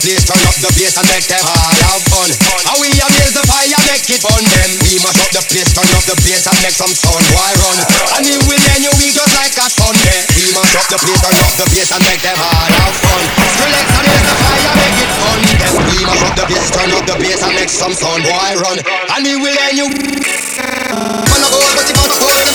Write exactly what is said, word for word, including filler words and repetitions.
place, turn up the bass and make them all have fun. How we amaze the fire, make it fun them. We mash up the place, turn up the bass and make some sound, boy run. And we will end your week just like a Sunday. We mash up the place, turn up the bass and make them all have fun. Skrillex and amaze the fire, make it fun them. We mash up the place, turn up the bass and make some sound, boy run. And we will end you. Man a boy, but you got boy.